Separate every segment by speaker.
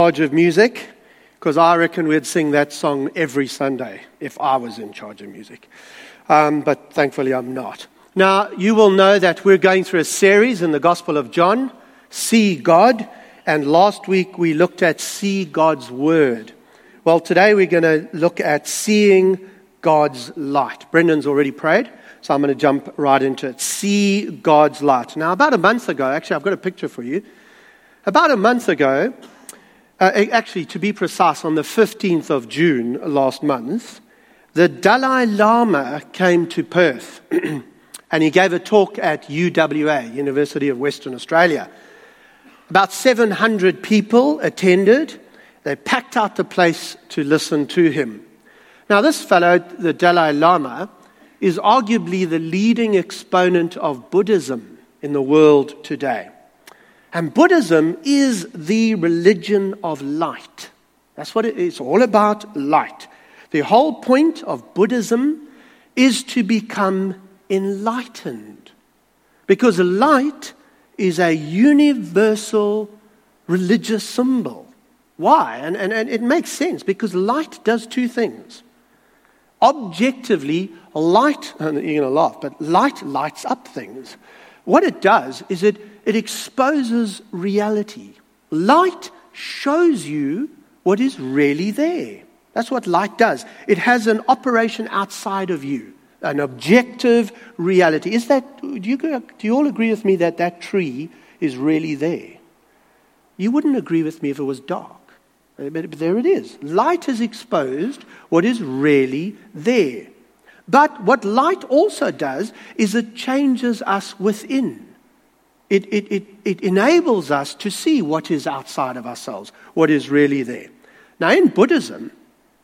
Speaker 1: Charge of music, because I reckon we'd sing that song every Sunday if I was in charge of music. But thankfully I'm not. Now, you will know that we're going through a series in the Gospel of John, See God, and last week we looked at See God's Word. Well, today we're going to look at Seeing God's Light. Brendan's already prayed, so I'm going to jump right into it. See God's Light. Now, about a month ago, actually I've got a picture for you. About a month ago, actually, to be precise, on the 15th of June last month, the Dalai Lama came to Perth and he gave a talk at UWA, University of Western Australia. About 700 people attended. They packed out the place to listen to him. Now, this fellow, the Dalai Lama, is arguably the leading exponent of Buddhism in the world today. And Buddhism is the religion of light. That's what it is. It's all about light. The whole point of Buddhism is to become enlightened. Because light is a universal religious symbol. Why? And it makes sense, because light does two things. Objectively, light, and you're going to laugh, but light lights up things. What it does is it exposes reality. Light shows you what is really there. That's what light does. It has an operation outside of you, an objective reality. Do you all agree with me that that tree is really there? You wouldn't agree with me if it was dark. But there it is. Light has exposed what is really there. But what light also does is it changes us within. It enables us to see what is outside of ourselves, what is really there. Now, in Buddhism,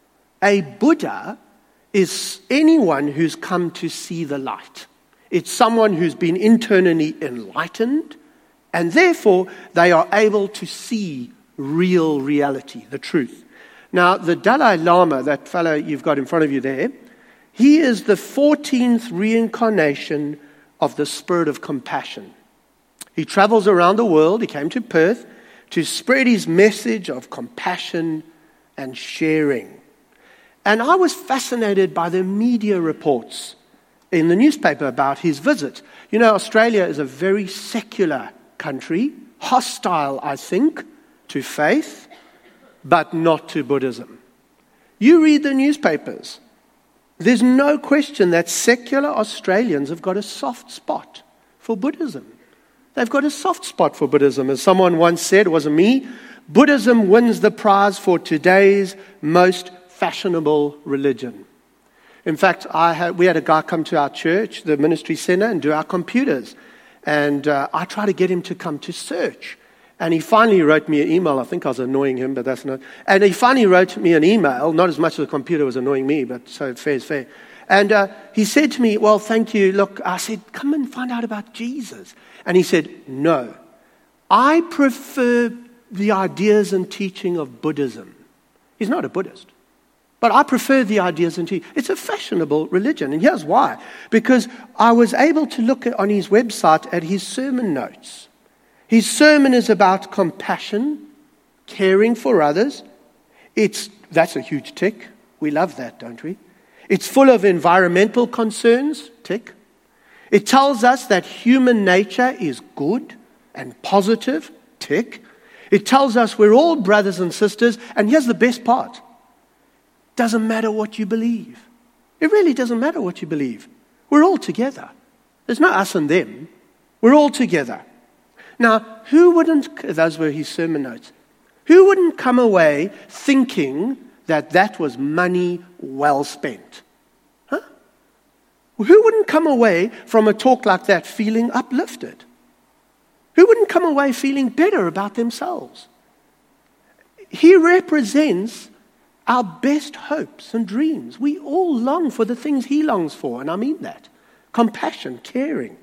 Speaker 1: a Buddha is anyone who's come to see the light. It's someone who's been internally enlightened, and therefore they are able to see real reality, the truth. Now, the Dalai Lama, that fellow you've got in front of you there, he is the 14th reincarnation of the spirit of compassion. He travels around the world. He came to Perth to spread his message of compassion and sharing. And I was fascinated by the media reports in the newspaper about his visit. You know, Australia is a very secular country, hostile, I think, to faith, but not to Buddhism. You read the newspapers. There's no question that secular Australians have got a soft spot for Buddhism. They've got a soft spot for Buddhism. As someone once said, it wasn't me, Buddhism wins the prize for today's most fashionable religion. In fact, we had a guy come to our church, the ministry center, and do our computers. And I tried to get him to come to search. And he finally wrote me an email. I think I was annoying him, but that's not. And he finally wrote me an email, not as much as the computer was annoying me, but so fair is fair. And he said to me, well, thank you. Look, I said, come and find out about Jesus. And he said, no, I prefer the ideas and teaching of Buddhism. He's not a Buddhist, but I prefer the ideas and teaching. It's a fashionable religion, and here's why. Because I was able to look on his website at his sermon notes. His sermon is about compassion, caring for others. That's a huge tick. We love that, don't we? It's full of environmental concerns, tick. It tells us that human nature is good and positive, tick. It tells us we're all brothers and sisters, and here's the best part. Doesn't matter what you believe. It really doesn't matter what you believe. We're all together. There's no us and them. We're all together. Now, those were his sermon notes, who wouldn't come away thinking that was money well spent? Huh? Who wouldn't come away from a talk like that feeling uplifted? Who wouldn't come away feeling better about themselves? He represents our best hopes and dreams. We all long for the things he longs for, and I mean that. Compassion, caring.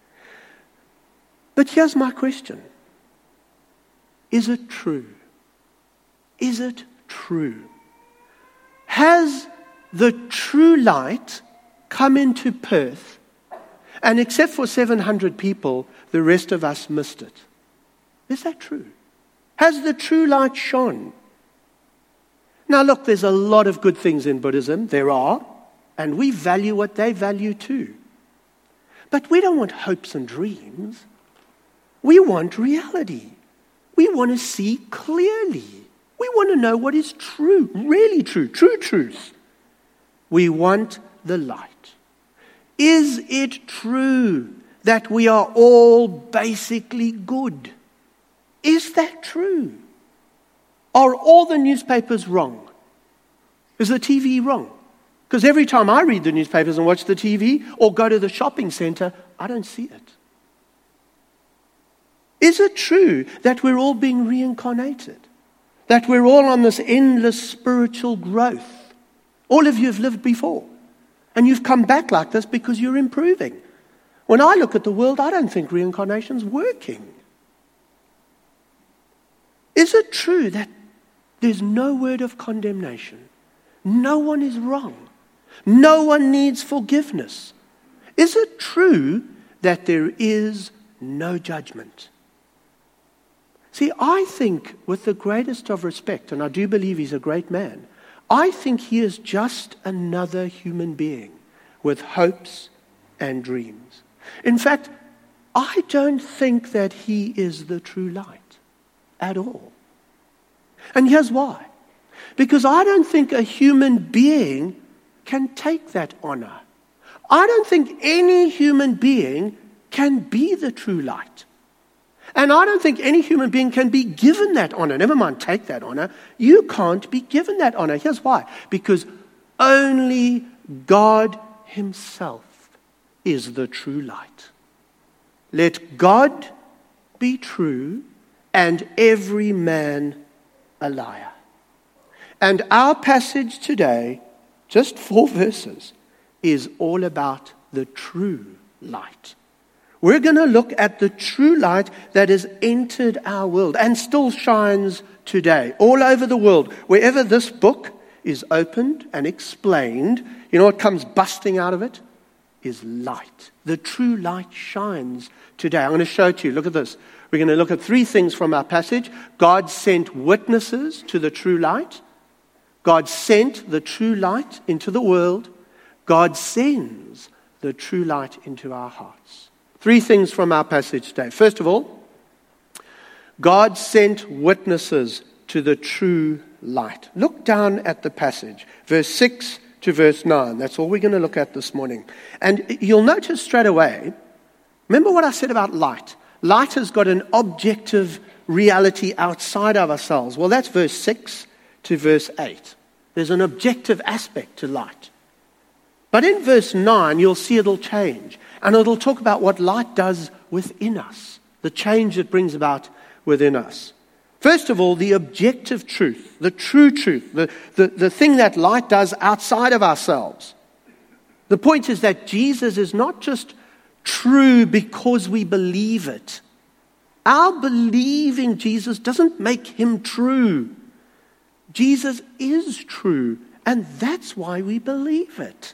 Speaker 1: But here's my question. Is it true? Is it true? Has the true light come into Perth, and except for 700 people, the rest of us missed it? Is that true? Has the true light shone? Now look, there's a lot of good things in Buddhism. There are. And we value what they value too. But we don't want hopes and dreams. We want reality. We want to see clearly. We want to know what is true, really true, true truth. We want the light. Is it true that we are all basically good? Is that true? Are all the newspapers wrong? Is the TV wrong? Because every time I read the newspapers and watch the TV or go to the shopping center, I don't see it. Is it true that we're all being reincarnated? That we're all on this endless spiritual growth? All of you have lived before. And you've come back like this because you're improving. When I look at the world, I don't think reincarnation's working. Is it true that there's no word of condemnation? No one is wrong. No one needs forgiveness. Is it true that there is no judgment? See, I think with the greatest of respect, and I do believe he's a great man, I think he is just another human being with hopes and dreams. In fact, I don't think that he is the true light at all. And here's why. Because I don't think a human being can take that honor. I don't think any human being can be the true light. And I don't think any human being can be given that honor. Never mind take that honor. You can't be given that honor. Here's why. Because only God himself is the true light. Let God be true and every man a liar. And our passage today, just 4 verses, is all about the true light. We're going to look at the true light that has entered our world and still shines today, all over the world. Wherever this book is opened and explained, you know what comes busting out of it? Is light. The true light shines today. I'm going to show it to you. Look at this. We're going to look at 3 things from our passage. God sent witnesses to the true light. God sent the true light into the world. God sends the true light into our hearts. 3 things from our passage today. First of all, God sent witnesses to the true light. Look down at the passage, verse 6 to verse 9. That's all we're going to look at this morning. And you'll notice straight away, remember what I said about light? Light has got an objective reality outside of ourselves. Well, that's verse 6 to verse 8. There's an objective aspect to light. But in verse 9, you'll see it'll change. And it'll talk about what light does within us, the change it brings about within us. First of all, the objective truth, the true truth, the thing that light does outside of ourselves. The point is that Jesus is not just true because we believe it. Our believing Jesus doesn't make him true. Jesus is true, and that's why we believe it.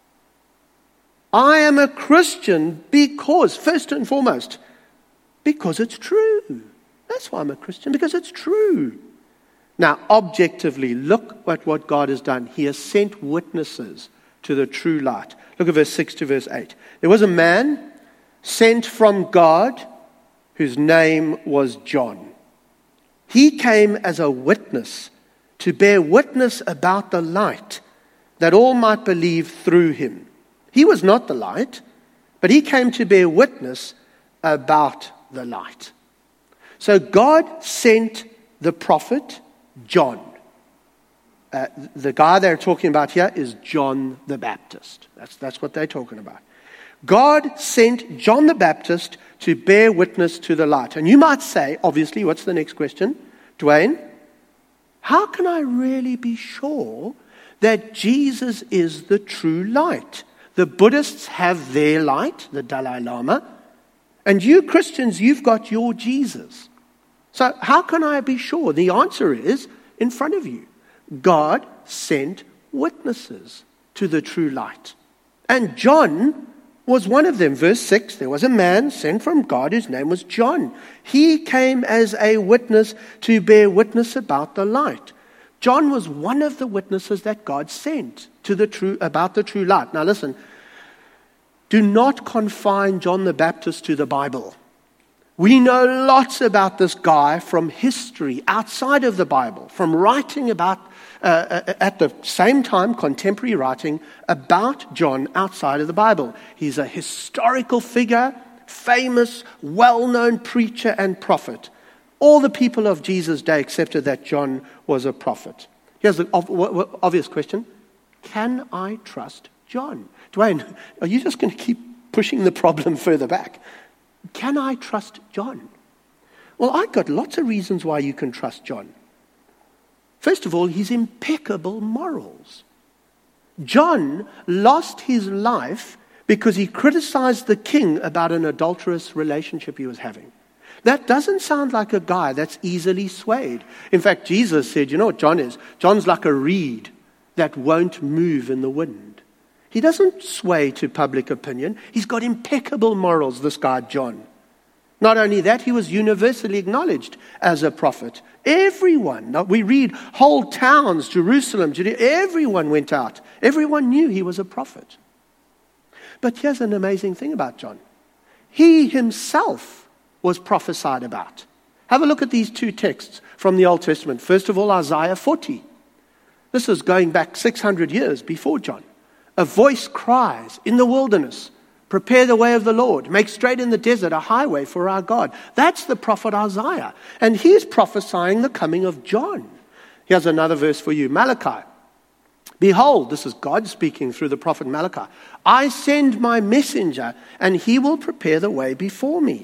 Speaker 1: I am a Christian because, first and foremost, because it's true. That's why I'm a Christian, because it's true. Now, objectively, look at what God has done. He has sent witnesses to the true light. Look at verse 6 to verse 8. There was a man sent from God whose name was John. He came as a witness to bear witness about the light, that all might believe through him. He was not the light, but he came to bear witness about the light. So God sent the prophet John. The guy they're talking about here is John the Baptist. That's what they're talking about. God sent John the Baptist to bear witness to the light. And you might say, obviously, what's the next question? Dwayne, how can I really be sure that Jesus is the true light? The Buddhists have their light, the Dalai Lama, and you Christians, you've got your Jesus. So how can I be sure? The answer is in front of you. God sent witnesses to the true light. And John was one of them. Verse 6, there was a man sent from God whose name was John. He came as a witness to bear witness about the light. John was one of the witnesses that God sent about the true light. Now listen, do not confine John the Baptist to the Bible. We know lots about this guy from history outside of the Bible, from writing about, at the same time, contemporary writing about John outside of the Bible. He's a historical figure, famous, well-known preacher and prophet. All the people of Jesus' day accepted that John was a prophet. Here's the obvious question. Can I trust John? Dwayne, are you just going to keep pushing the problem further back? Can I trust John? Well, I've got lots of reasons why you can trust John. First of all, his impeccable morals. John lost his life because he criticized the king about an adulterous relationship he was having. That doesn't sound like a guy that's easily swayed. In fact, Jesus said, you know what John is? John's like a reed that won't move in the wind. He doesn't sway to public opinion. He's got impeccable morals, this guy John. Not only that, he was universally acknowledged as a prophet. Everyone, we read whole towns, Jerusalem, Judea, everyone went out. Everyone knew he was a prophet. But here's an amazing thing about John. He himself was prophesied about. Have a look at these two texts from the Old Testament. First of all, Isaiah 40. This is going back 600 years before John. A voice cries in the wilderness, prepare the way of the Lord, make straight in the desert a highway for our God. That's the prophet Isaiah. And he's prophesying the coming of John. Here's another verse for you, Malachi. Behold, this is God speaking through the prophet Malachi. I send my messenger, and he will prepare the way before me.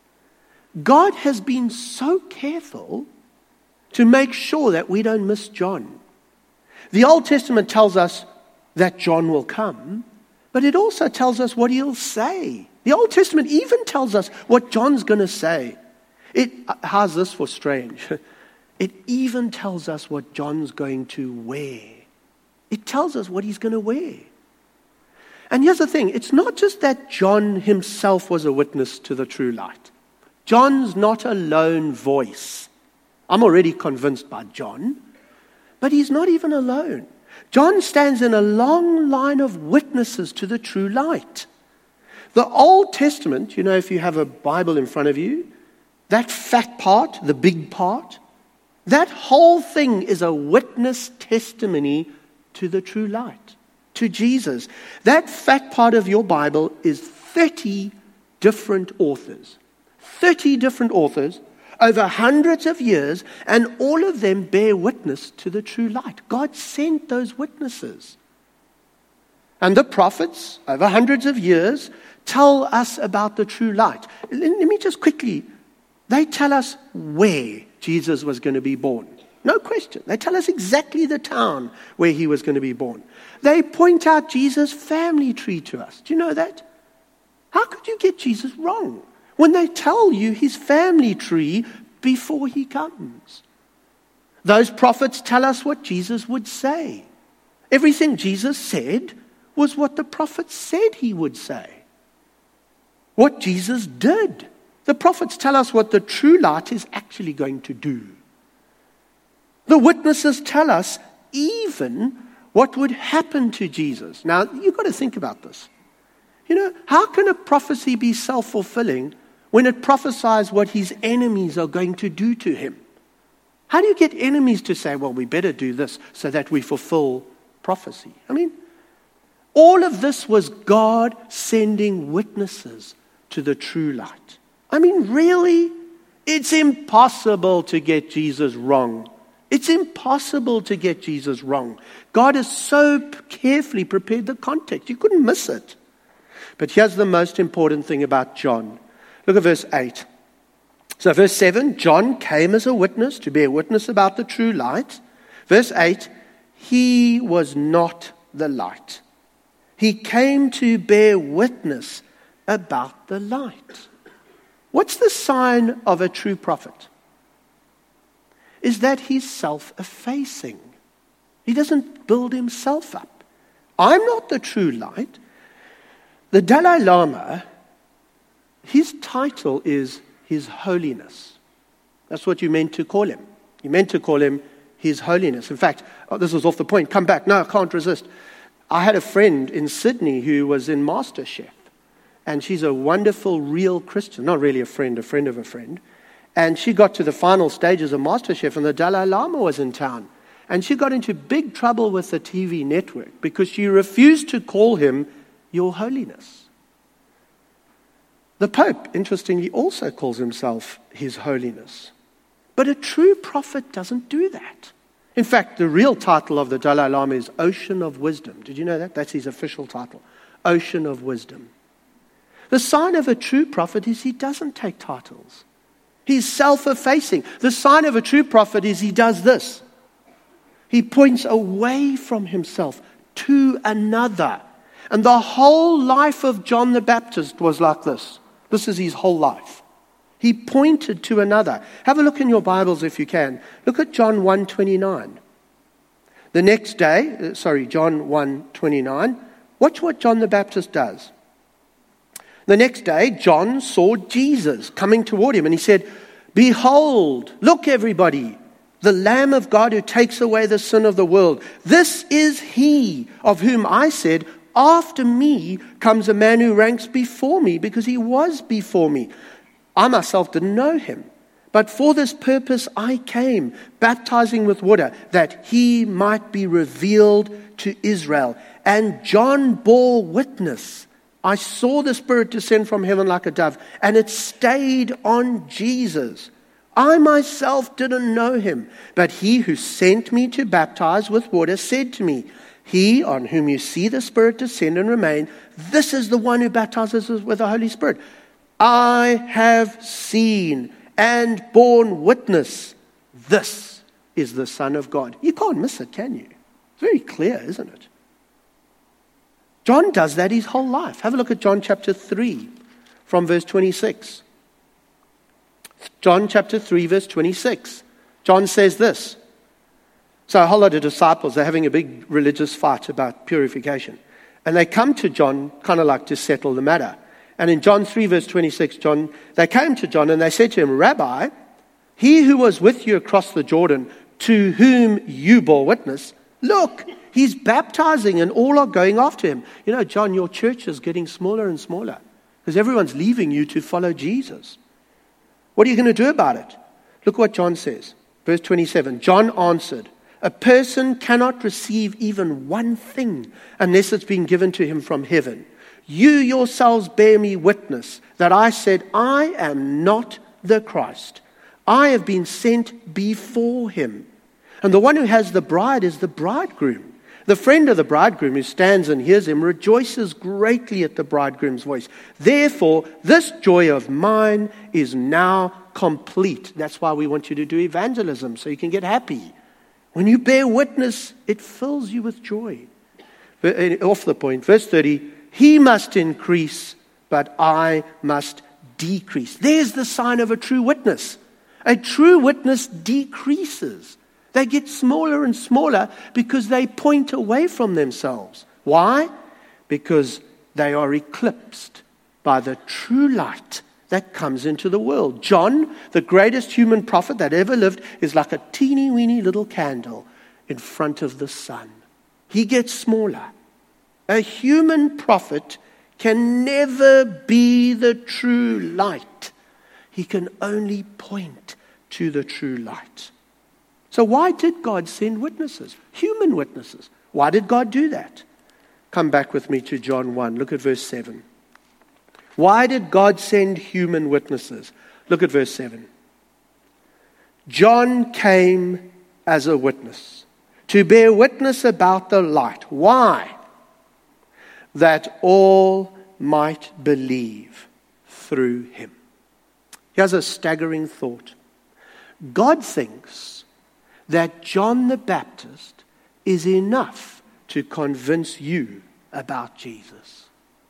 Speaker 1: God has been so careful to make sure that we don't miss John. The Old Testament tells us that John will come, but it also tells us what he'll say. The Old Testament even tells us what John's going to say. How's this for strange? It even tells us what John's going to wear. It tells us what he's going to wear. And here's the thing, it's not just that John himself was a witness to the true light. John's not a lone voice. I'm already convinced by John, but he's not even alone. John stands in a long line of witnesses to the true light. The Old Testament, you know, if you have a Bible in front of you, that fat part, the big part, that whole thing is a witness testimony to the true light, to Jesus. That fat part of your Bible is 30 different authors. 30 different authors over hundreds of years, and all of them bear witness to the true light. God sent those witnesses. And the prophets, over hundreds of years, tell us about the true light. Let me just quickly, they tell us where Jesus was going to be born. No question. They tell us exactly the town where he was going to be born. They point out Jesus' family tree to us. Do you know that? How could you get Jesus wrong when they tell you his family tree before he comes? Those prophets tell us what Jesus would say. Everything Jesus said was what the prophets said he would say. What Jesus did. The prophets tell us what the true light is actually going to do. The witnesses tell us even what would happen to Jesus. Now, you've got to think about this. You know, how can a prophecy be self-fulfilling when it prophesies what his enemies are going to do to him? How do you get enemies to say, well, we better do this so that we fulfill prophecy? I mean, all of this was God sending witnesses to the true light. I mean, really? It's impossible to get Jesus wrong. It's impossible to get Jesus wrong. God has so carefully prepared the context. You couldn't miss it. But here's the most important thing about John. Look at verse 8. So verse 7, John came as a witness to bear witness about the true light. Verse 8, he was not the light. He came to bear witness about the light. What's the sign of a true prophet? Is that he's self-effacing. He doesn't build himself up. I'm not the true light. The Dalai Lama, his title is His Holiness. That's what you meant to call him. You meant to call him His Holiness. In fact, this was off the point. Come back. No, I can't resist. I had a friend in Sydney who was in MasterChef. And she's a wonderful, real Christian. Not really a friend of a friend. And she got to the final stages of MasterChef, and the Dalai Lama was in town. And she got into big trouble with the TV network because she refused to call him Your Holiness. The Pope, interestingly, also calls himself His Holiness. But a true prophet doesn't do that. In fact, the real title of the Dalai Lama is Ocean of Wisdom. Did you know that? That's his official title. Ocean of Wisdom. The sign of a true prophet is he doesn't take titles. He's self-effacing. The sign of a true prophet is he does this. He points away from himself to another. And the whole life of John the Baptist was like this. This is his whole life. He pointed to another. Have a look in your Bibles if you can. Look at John 1:29. The next day, John 1:29. Watch what John the Baptist does. The next day, John saw Jesus coming toward him, and he said, Behold, look everybody, the Lamb of God who takes away the sin of the world. This is he of whom I said, After me comes a man who ranks before me, because he was before me. I myself didn't know him, but for this purpose I came, baptizing with water, that he might be revealed to Israel. And John bore witness. I saw the Spirit descend from heaven like a dove, and it stayed on Jesus. I myself didn't know him, but he who sent me to baptize with water said to me, He on whom you see the Spirit descend and remain, this is the one who baptizes us with the Holy Spirit. I have seen and borne witness. This is the Son of God. You can't miss it, can you? It's very clear, isn't it? John does that his whole life. Have a look at John chapter 3 from verse 26. John chapter 3 verse 26. John says this. So a whole lot of disciples, they're having a big religious fight about purification. And they come to John kind of like to settle the matter. And in John 3 verse 26, they came to John and they said to him, Rabbi, he who was with you across the Jordan, to whom you bore witness, look, he's baptizing and all are going after him. You know, John, your church is getting smaller and smaller because everyone's leaving you to follow Jesus. What are you going to do about it? Look what John says. Verse 27, John answered, a person cannot receive even one thing unless it's been given to him from heaven. You yourselves bear me witness that I said, I am not the Christ. I have been sent before him. And the one who has the bride is the bridegroom. The friend of the bridegroom who stands and hears him rejoices greatly at the bridegroom's voice. Therefore, this joy of mine is now complete. That's why we want you to do evangelism, so you can get happy. When you bear witness, it fills you with joy. Off the point, verse 30, he must increase, but I must decrease. There's the sign of a true witness. A true witness decreases. They get smaller and smaller because they point away from themselves. Why? Because they are eclipsed by the true light that comes into the world. John, the greatest human prophet that ever lived, is like a teeny-weeny little candle in front of the sun. He gets smaller. A human prophet can never be the true light. He can only point to the true light. So why did God send witnesses? Human witnesses. Why did God do that? Come back with me to John 1. Look at verse 7. Why did God send human witnesses? Look at verse 7. John came as a witness to bear witness about the light. Why? That all might believe through him. Here's a staggering thought. God thinks that John the Baptist is enough to convince you about Jesus.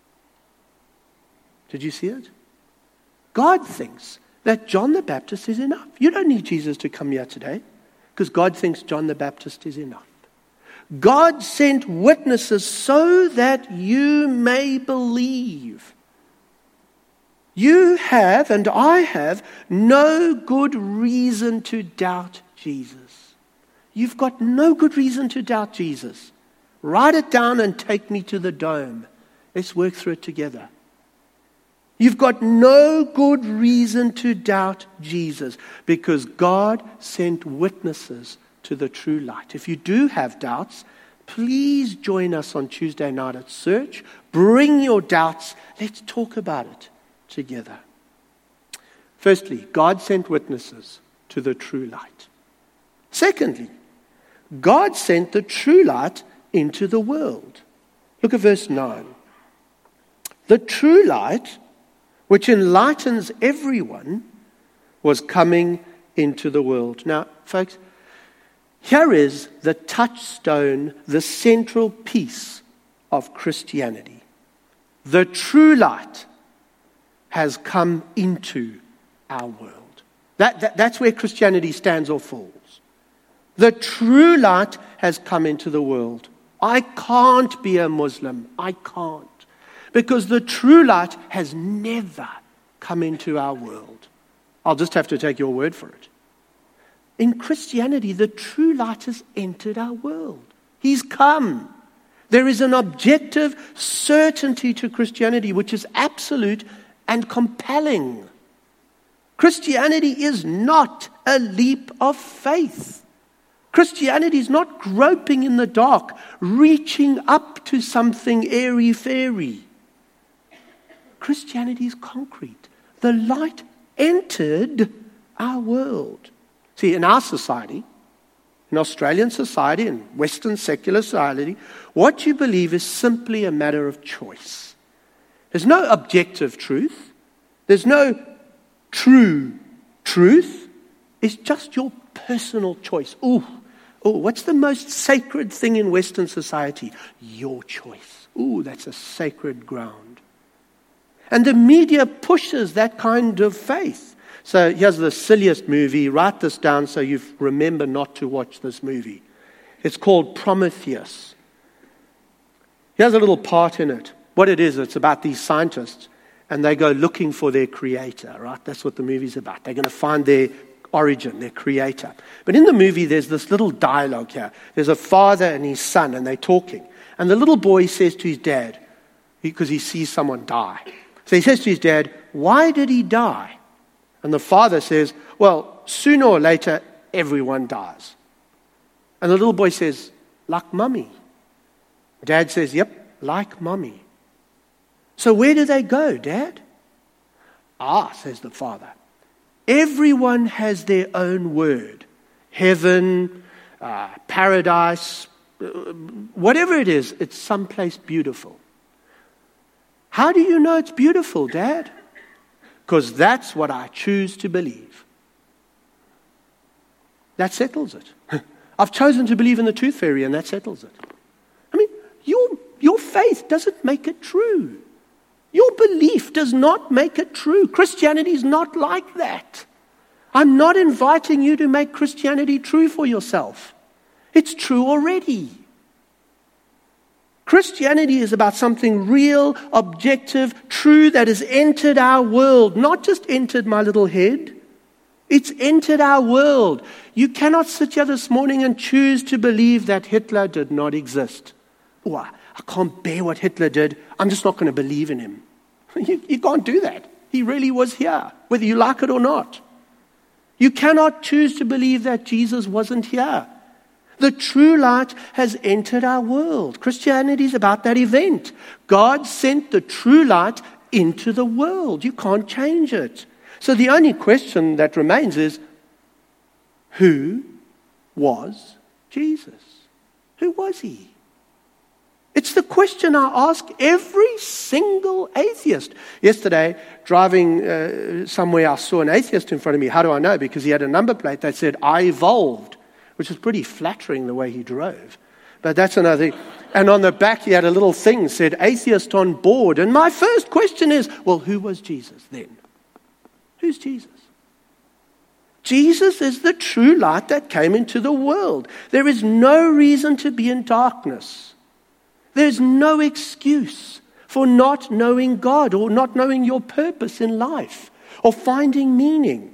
Speaker 1: Did you see it? God thinks that John the Baptist is enough. You don't need Jesus to come here today because God thinks John the Baptist is enough. God sent witnesses so that you may believe. You have, and I have, no good reason to doubt Jesus. You've got no good reason to doubt Jesus. Write it down and take me to the dome. Let's work through it together. You've got no good reason to doubt Jesus because God sent witnesses to the true light. If you do have doubts, please join us on Tuesday night at Search. Bring your doubts. Let's talk about it together. Firstly, God sent witnesses to the true light. Secondly, God sent the true light into the world. Look at verse 9. The true light, which enlightens everyone, was coming into the world. Now, folks, here is the touchstone, the central piece of Christianity. The true light has come into our world. That's where Christianity stands or falls. The true light has come into the world. I can't be a Muslim. I can't. Because the true light has never come into our world. I'll just have to take your word for it. In Christianity, the true light has entered our world. He's come. There is an objective certainty to Christianity which is absolute and compelling. Christianity is not a leap of faith. Christianity is not groping in the dark, reaching up to something airy-fairy. Christianity is concrete. The light entered our world. See, in our society, in Australian society, in Western secular society, what you believe is simply a matter of choice. There's no objective truth. There's no true truth. It's just your personal choice. What's the most sacred thing in Western society? Your choice. That's a sacred ground. And the media pushes that kind of faith. So here's the silliest movie. Write this down so you remember not to watch this movie. It's called Prometheus. Here's a little part in it. What it is, it's about these scientists, and they go looking for their creator, right? That's what the movie's about. They're going to find their origin, their creator. But in the movie, there's this little dialogue here. There's a father and his son, and they're talking. And the little boy says to his dad, because he sees someone die. So he says to his dad, "Why did he die?" And the father says, "Well, sooner or later, everyone dies." And the little boy says, "Like mummy." Dad says, "Yep, like mummy." "So where do they go, Dad?" Says the father, "Everyone has their own word. Heaven, paradise, whatever it is, it's someplace beautiful." "How do you know it's beautiful, Dad?" "Because that's what I choose to believe." That settles it. I've chosen to believe in the tooth fairy, and that settles it. I mean, your faith doesn't make it true. Your belief does not make it true. Christianity is not like that. I'm not inviting you to make Christianity true for yourself. It's true already. Christianity is about something real, objective, true that has entered our world, not just entered my little head. It's entered our world. You cannot sit here this morning and choose to believe that Hitler did not exist. I can't bear what Hitler did. I'm just not going to believe in him. You can't do that. He really was here, whether you like it or not. You cannot choose to believe that Jesus wasn't here. The true light has entered our world. Christianity is about that event. God sent the true light into the world. You can't change it. So the only question that remains is, who was Jesus? Who was he? It's the question I ask every single atheist. Yesterday, driving somewhere, I saw an atheist in front of me. How do I know? Because he had a number plate that said, "I evolved," which was pretty flattering the way he drove. But that's another thing. And on the back, he had a little thing that said, "Atheist on board." And my first question is, well, who was Jesus then? Who's Jesus? Jesus is the true light that came into the world. There is no reason to be in darkness. There's no excuse for not knowing God or not knowing your purpose in life or finding meaning.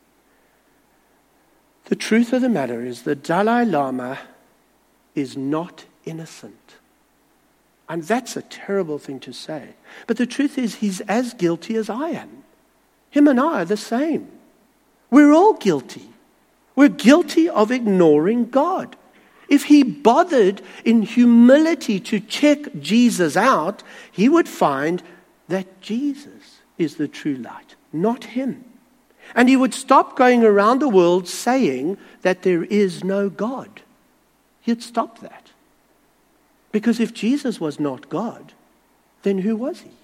Speaker 1: The truth of the matter is the Dalai Lama is not innocent. And that's a terrible thing to say. But the truth is he's as guilty as I am. Him and I are the same. We're all guilty. We're guilty of ignoring God. If he bothered in humility to check Jesus out, he would find that Jesus is the true light, not him. And he would stop going around the world saying that there is no God. He'd stop that. Because if Jesus was not God, then who was he?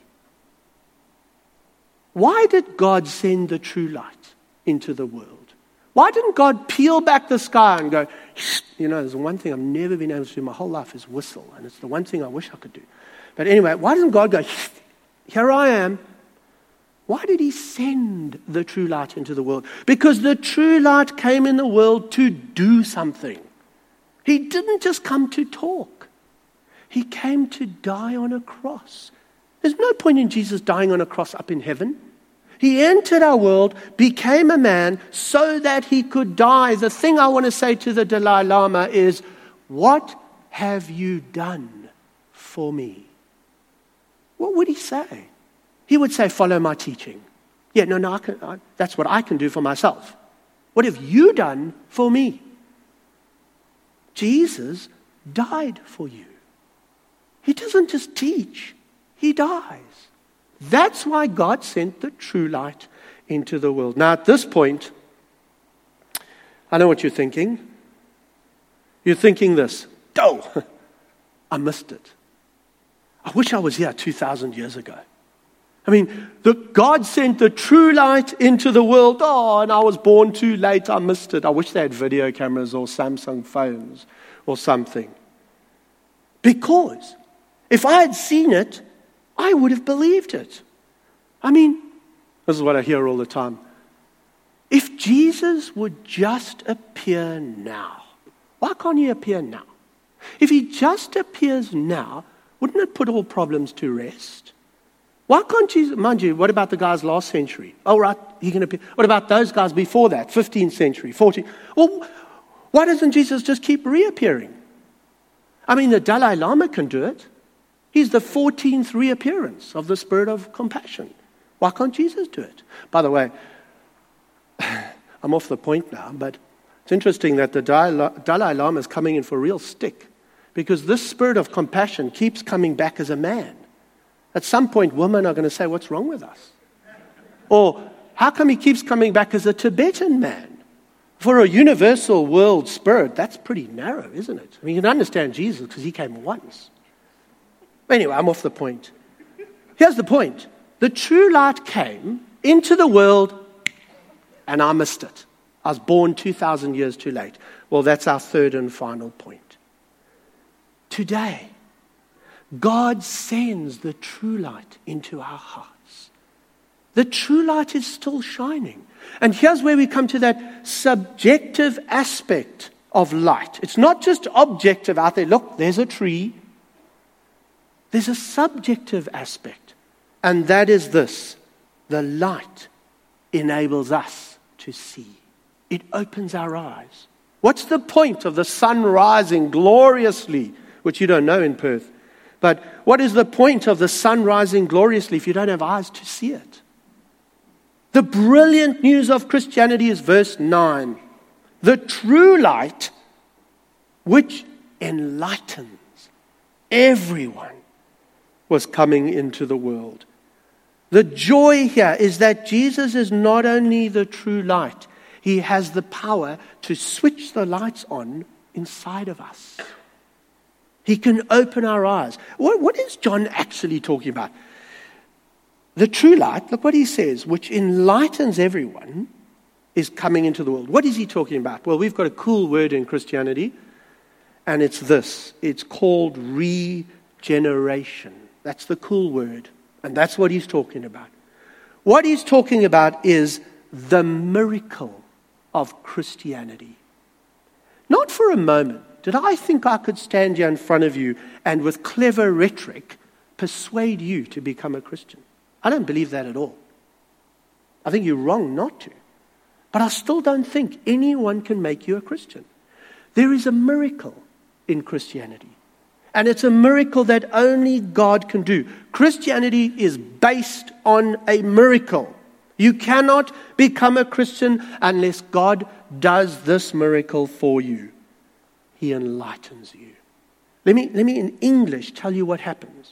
Speaker 1: Why did God send the true light into the world? Why didn't God peel back the sky and go, there's one thing I've never been able to do my whole life is whistle, and it's the one thing I wish I could do. But anyway, why doesn't God go, here I am? Why did he send the true light into the world? Because the true light came in the world to do something. He didn't just come to talk. He came to die on a cross. There's no point in Jesus dying on a cross up in heaven. He entered our world, became a man so that he could die. The thing I want to say to the Dalai Lama is, what have you done for me? What would he say? He would say, follow my teaching. Yeah, no, that's what I can do for myself. What have you done for me? Jesus died for you. He doesn't just teach, he dies. That's why God sent the true light into the world. Now, at this point, I know what you're thinking. You're thinking this, I missed it. I wish I was here 2,000 years ago. I mean, God sent the true light into the world. And I was born too late. I missed it. I wish they had video cameras or Samsung phones or something. Because if I had seen it, I would have believed it. I mean, this is what I hear all the time. If Jesus would just appear now, why can't he appear now? If he just appears now, wouldn't it put all problems to rest? Why can't Jesus, mind you, what about the guys last century? Oh, right, he can appear. What about those guys before that, 15th century, 14th? Well, why doesn't Jesus just keep reappearing? I mean, the Dalai Lama can do it. He's the 14th reappearance of the spirit of compassion. Why can't Jesus do it? By the way, I'm off the point now, but it's interesting that the Dalai Lama is coming in for a real stick because this spirit of compassion keeps coming back as a man. At some point, women are going to say, what's wrong with us? Or, how come he keeps coming back as a Tibetan man? For a universal world spirit, that's pretty narrow, isn't it? I mean, you can understand Jesus because he came once. Anyway, I'm off the point. Here's the point. The true light came into the world, and I missed it. I was born 2,000 years too late. Well, that's our third and final point. Today, God sends the true light into our hearts. The true light is still shining. And here's where we come to that subjective aspect of light. It's not just objective out there. Look, there's a tree. There's a subjective aspect, and that is this. The light enables us to see. It opens our eyes. What's the point of the sun rising gloriously, which you don't know in Perth, but what is the point of the sun rising gloriously if you don't have eyes to see it? The brilliant news of Christianity is verse 9. The true light which enlightens everyone was coming into the world. The joy here is that Jesus is not only the true light, he has the power to switch the lights on inside of us. He can open our eyes. What is John actually talking about? The true light, look what he says, which enlightens everyone, is coming into the world. What is he talking about? Well, we've got a cool word in Christianity, and it's this. It's called regeneration. That's the cool word. And that's what he's talking about. What he's talking about is the miracle of Christianity. Not for a moment did I think I could stand here in front of you and with clever rhetoric persuade you to become a Christian. I don't believe that at all. I think you're wrong not to. But I still don't think anyone can make you a Christian. There is a miracle in Christianity. And it's a miracle that only God can do. Christianity is based on a miracle. You cannot become a Christian unless God does this miracle for you. He enlightens you. Let me in English tell you what happens.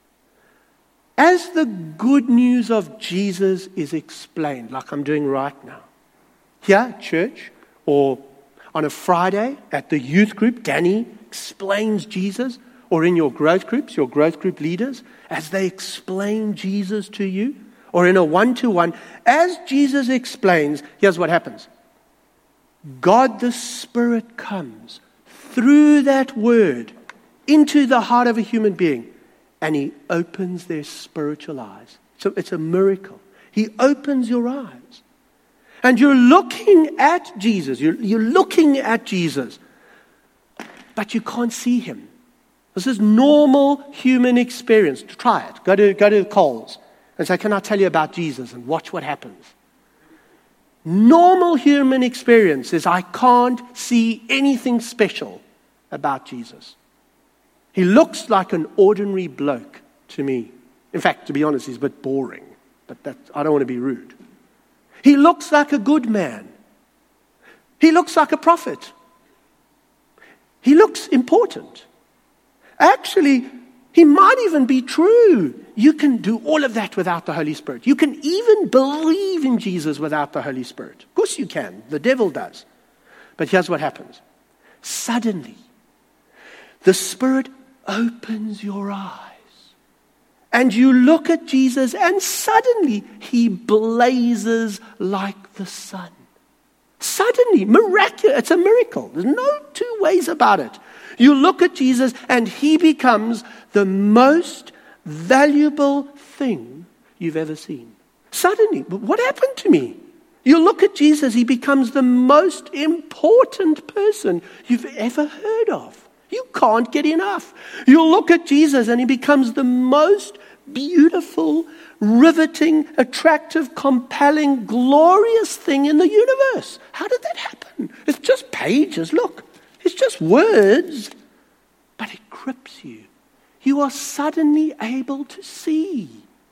Speaker 1: As the good news of Jesus is explained, like I'm doing right now, here at church or on a Friday at the youth group, Danny explains Jesus, or in your growth groups, your growth group leaders, as they explain Jesus to you, or in a one-to-one, as Jesus explains, here's what happens. God the Spirit comes through that word into the heart of a human being, and He opens their spiritual eyes. So it's a miracle. He opens your eyes. And you're looking at Jesus. You're looking at Jesus, but you can't see Him. This is normal human experience. Try it. Go to Coles and say, can I tell you about Jesus? And watch what happens. Normal human experience is I can't see anything special about Jesus. He looks like an ordinary bloke to me. In fact, to be honest, he's a bit boring. But I don't want to be rude. He looks like a good man. He looks like a prophet. He looks important. Actually, he might even be true. You can do all of that without the Holy Spirit. You can even believe in Jesus without the Holy Spirit. Of course you can. The devil does. But here's what happens. Suddenly, the Spirit opens your eyes. And you look at Jesus, and suddenly He blazes like the sun. Suddenly, miraculous. It's a miracle. There's no two ways about it. You look at Jesus, and He becomes the most valuable thing you've ever seen. Suddenly, what happened to me? You look at Jesus, He becomes the most important person you've ever heard of. You can't get enough. You look at Jesus, and He becomes the most beautiful, riveting, attractive, compelling, glorious thing in the universe. How did that happen? It's just pages. Look, it's just words. But it grips you. You are suddenly able to see.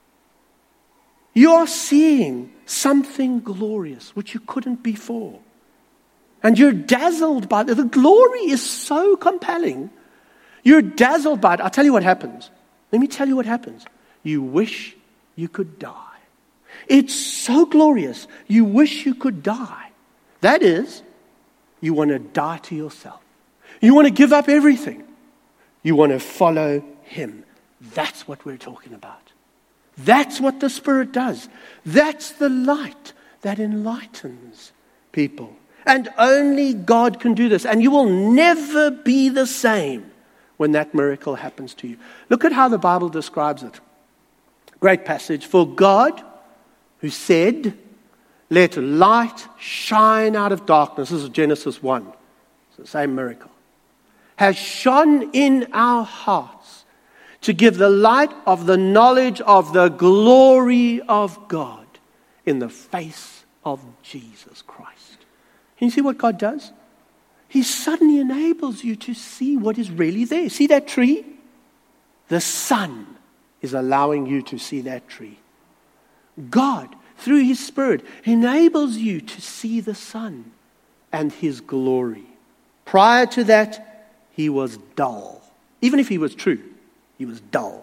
Speaker 1: You are seeing something glorious, which you couldn't before. And you're dazzled by it. The glory is so compelling. You're dazzled by it. I'll tell you what happens. Let me tell you what happens. You wish you could die. It's so glorious. You wish you could die. That is, you want to die to yourself. You want to give up everything. You want to follow Him. That's what we're talking about. That's what the Spirit does. That's the light that enlightens people. And only God can do this. And you will never be the same when that miracle happens to you. Look at how the Bible describes it. Great passage. For God, who said, let light shine out of darkness. This is Genesis 1. It's the same miracle. Has shone in our hearts to give the light of the knowledge of the glory of God in the face of Jesus Christ. Can you see what God does? He suddenly enables you to see what is really there. See that tree? The sun is allowing you to see that tree. God, through His Spirit, enables you to see the sun and His glory. Prior to that, He was dull. Even if He was true, He was dull.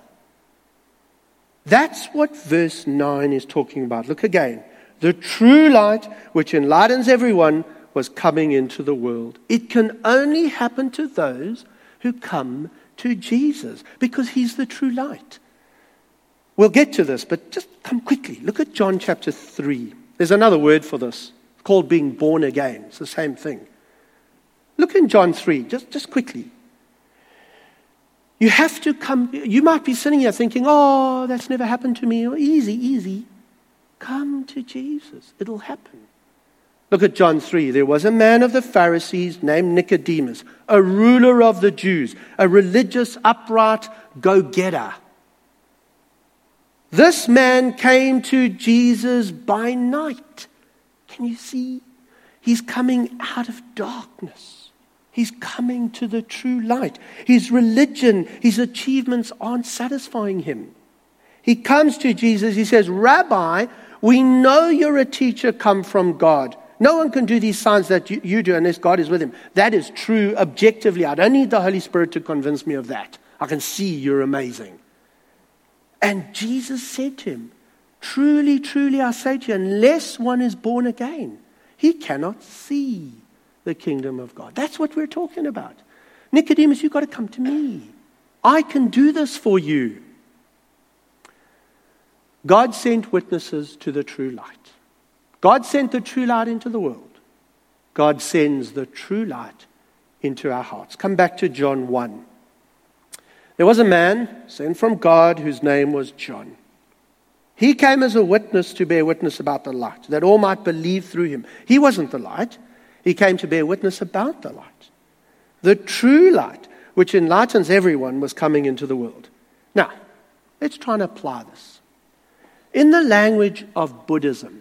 Speaker 1: That's what verse 9 is talking about. Look again. The true light, which enlightens everyone, was coming into the world. It can only happen to those who come to Jesus, because He's the true light. We'll get to this, but just come quickly. Look at John chapter 3. There's another word for this, called being born again. It's the same thing. Look in John 3, just quickly. You have to come. You might be sitting here thinking, oh, that's never happened to me. Easy. Come to Jesus. It'll happen. Look at John 3. There was a man of the Pharisees named Nicodemus, a ruler of the Jews, a religious, upright go-getter. This man came to Jesus by night. Can you see? He's coming out of darkness. He's coming to the true light. His religion, his achievements aren't satisfying him. He comes to Jesus. He says, Rabbi, we know you're a teacher come from God. No one can do these signs that you do unless God is with him. That is true objectively. I don't need the Holy Spirit to convince me of that. I can see you're amazing. And Jesus said to him, truly, truly, I say to you, unless one is born again, he cannot see the kingdom of God. That's what we're talking about. Nicodemus, you've got to come to me. I can do this for you. God sent witnesses to the true light. God sent the true light into the world. God sends the true light into our hearts. Come back to John 1. There was a man sent from God whose name was John. He came as a witness to bear witness about the light, that all might believe through him. He wasn't the light. He came to bear witness about the light. The true light, which enlightens everyone, was coming into the world. Now, let's try and apply this. In the language of Buddhism,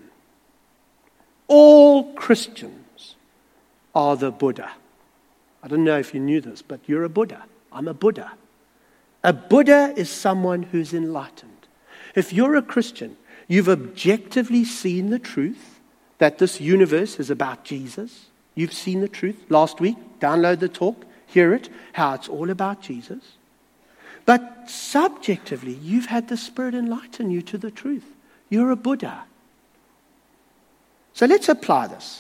Speaker 1: all Christians are the Buddha. I don't know if you knew this, but you're a Buddha. I'm a Buddha. A Buddha is someone who's enlightened. If you're a Christian, you've objectively seen the truth that this universe is about Jesus. You've seen the truth. Last week, download the talk, hear it, how it's all about Jesus. But subjectively, you've had the Spirit enlighten you to the truth. You're a Buddha. So let's apply this.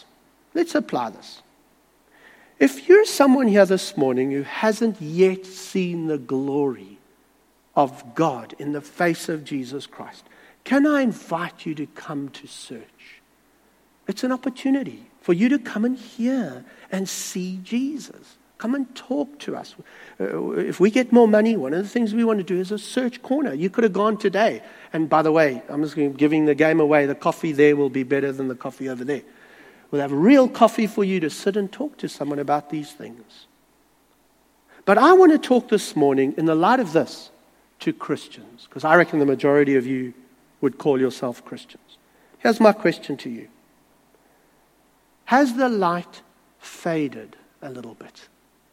Speaker 1: If you're someone here this morning who hasn't yet seen the glory of God in the face of Jesus Christ, can I invite you to come to search? It's an opportunity for you to come and hear and see Jesus. Come and talk to us. If we get more money, one of the things we want to do is a search corner. You could have gone today. And by the way, I'm just giving the game away. The coffee there will be better than the coffee over there. We'll have real coffee for you to sit and talk to someone about these things. But I want to talk this morning in the light of this to Christians, because I reckon the majority of you would call yourself Christians. Here's my question to you. Has the light faded a little bit?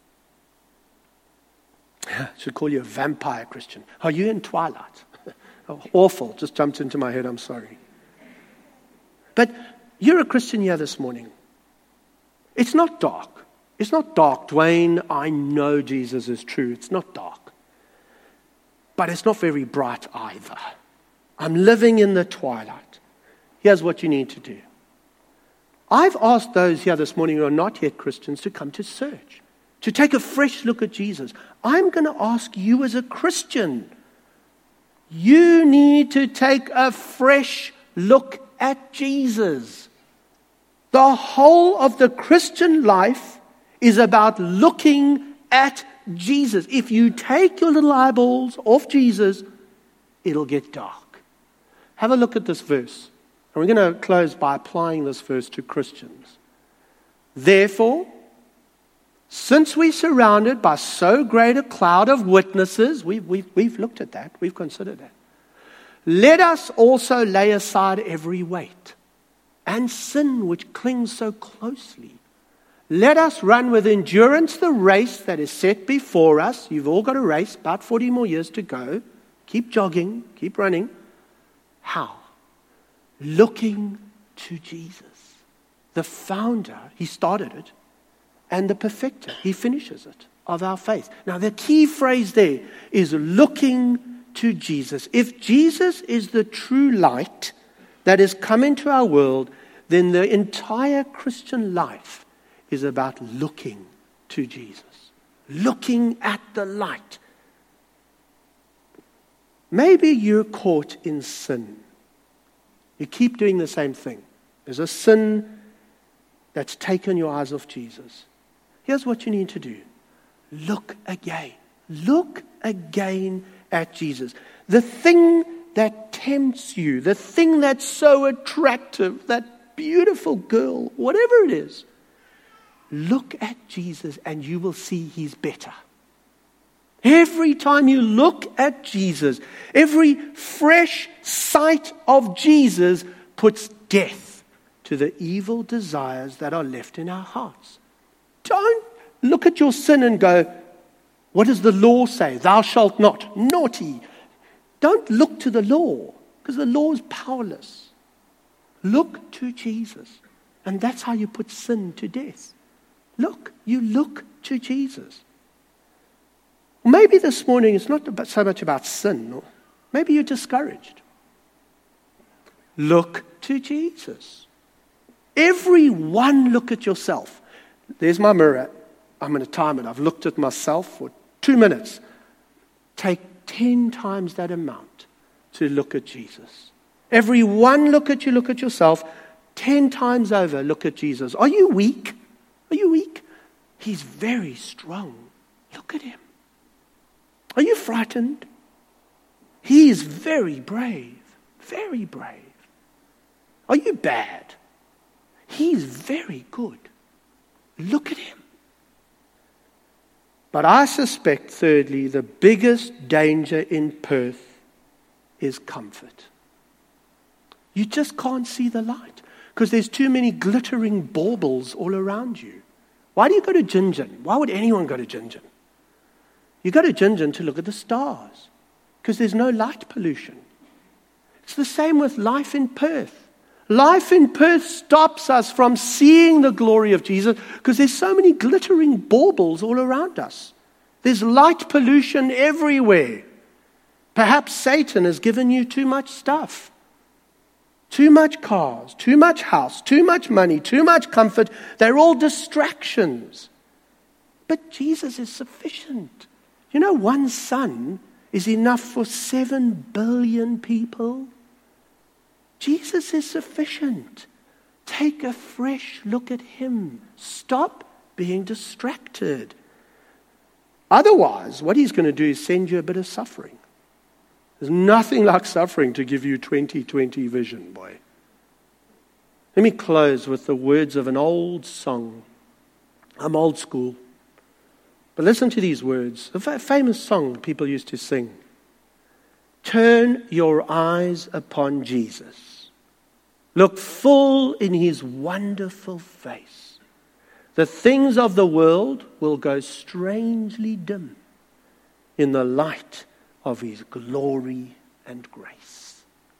Speaker 1: I should call you a vampire Christian. Are you in twilight? Oh, awful. Just jumped into my head. I'm sorry. But you're a Christian here this morning. It's not dark. It's not dark, Dwayne. I know Jesus is true. It's not dark. But it's not very bright either. I'm living in the twilight. Here's what you need to do. I've asked those here this morning who are not yet Christians to come to search, to take a fresh look at Jesus. I'm going to ask you as a Christian, you need to take a fresh look at Jesus. The whole of the Christian life is about looking at Jesus. If you take your little eyeballs off Jesus, it'll get dark. Have a look at this verse. And we're going to close by applying this verse to Christians. Therefore, since we're surrounded by so great a cloud of witnesses, we've looked at that, we've considered that. Let us also lay aside every weight and sin which clings so closely. Let us run with endurance the race that is set before us. You've all got a race, about 40 more years to go. Keep jogging, keep running. How? Looking to Jesus, the founder, he started it, and the perfecter, he finishes it, of our faith. Now the key phrase there is looking to Jesus. If Jesus is the true light that has come into our world, then the entire Christian life is about looking to Jesus, looking at the light. Maybe you're caught in sin. You keep doing the same thing. There's a sin that's taken your eyes off Jesus. Here's what you need to do. Look again. Look again at Jesus. The thing that tempts you, the thing that's so attractive, that beautiful girl, whatever it is. Look at Jesus and you will see he's better. Every time you look at Jesus, every fresh sight of Jesus puts death to the evil desires that are left in our hearts. Don't look at your sin and go, what does the law say? Thou shalt not. Naughty. Don't look to the law, because the law is powerless. Look to Jesus. And that's how you put sin to death. You look to Jesus. Maybe this morning it's not so much about sin. Maybe you're discouraged. Look to Jesus. Everyone look at yourself. There's my mirror. I'm going to time it. I've looked at myself for 2 minutes. Take 10 times that amount to look at Jesus. Everyone look at yourself. 10 times over, look at Jesus. Are you weak? Are you weak? He's very strong. Look at him. Are you frightened? He is very brave. Very brave. Are you bad? He is very good. Look at him. But I suspect, thirdly, the biggest danger in Perth is comfort. You just can't see the light because there's too many glittering baubles all around you. Why do you go to Gingin? Why would anyone go to Gingin? You go to Gingin to look at the stars because there's no light pollution. It's the same with life in Perth. Life in Perth stops us from seeing the glory of Jesus because there's so many glittering baubles all around us. There's light pollution everywhere. Perhaps Satan has given you too much stuff. Too much cars, too much house, too much money, too much comfort. They're all distractions. But Jesus is sufficient. You know, one son is enough for 7 billion people. Jesus is sufficient. Take a fresh look at him. Stop being distracted. Otherwise, what he's going to do is send you a bit of suffering. There's nothing like suffering to give you 20/20 vision, boy. Let me close with the words of an old song. I'm old school. But listen to these words. A famous song people used to sing. Turn your eyes upon Jesus. Look full in his wonderful face. The things of the world will go strangely dim in the light of his glory and grace.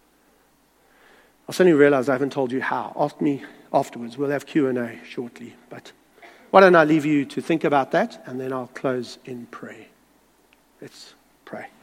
Speaker 1: I suddenly realized I haven't told you how. Ask me afterwards. We'll have Q&A shortly. But why don't I leave you to think about that, and then I'll close in prayer. Let's pray.